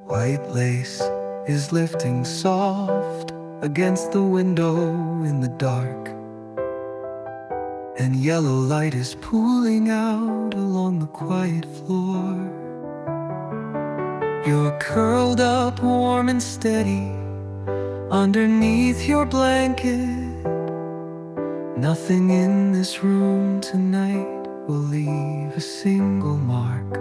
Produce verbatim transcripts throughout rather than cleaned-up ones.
White lace is lifting soft against the window in the dark, and yellow light is pooling out along the quiet floor. You're curled up warm and steady underneath your blanket. Nothing in this room tonight will leave a single mark.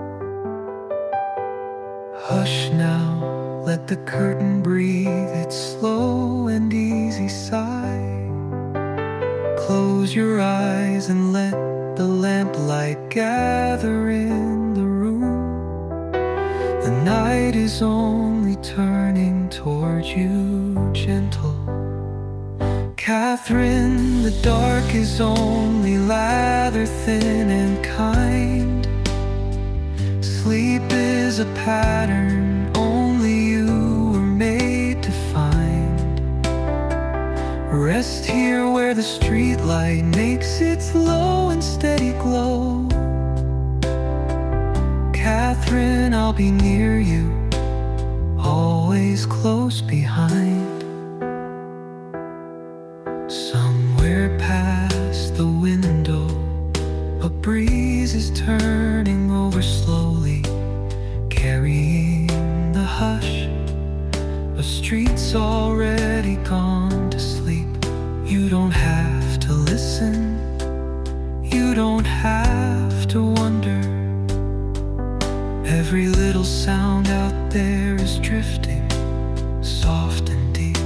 Hush now, let the curtain breathe its slow and easy sigh. Close your eyes and let the lamplight gather in the room. The night is only turning towards you, gentle Catherine. The dark is only lather thin and kind. Sleep is a pattern only you were made to find. Rest here where the street light makes its low and steady glow. Catherine, I'll be near you, always close behind. Somewhere past the window, a breeze is turning over slowly, carrying the hush of streets already gone to sleep. You don't have to listen, you don't have to wonder. Every little sound out there is drifting, soft and deep.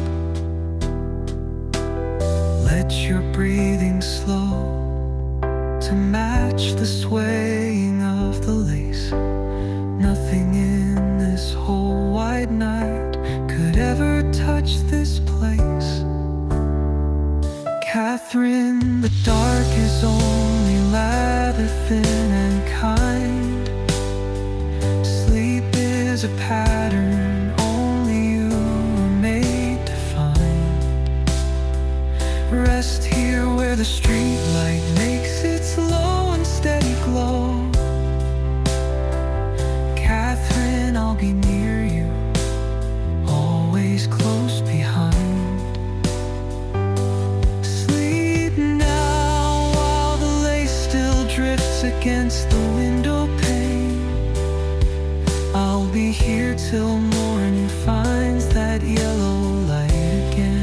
Let your breathing slow to match the swaying of the lace. Nothing in this whole wide night could ever touch this place. Catherine, the dark is only lather thin and kind. Sleep is a pattern only you were made to find. Rest here where the street light makes its low and steady glow. Catherine, I'll be near you, always close behind. Sleep now while the lace still drifts against the window pane. I'll be here till morning finds that yellow light again.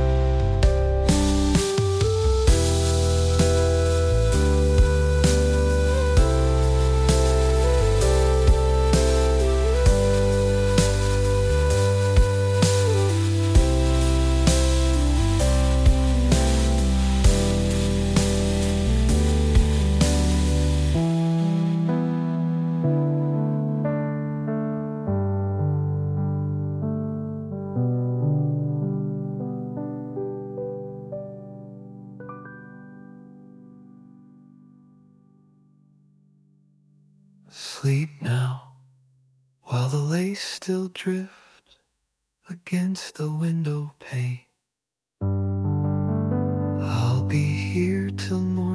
Sleep now, while the lace still drifts against the window pane. I'll be here till morning.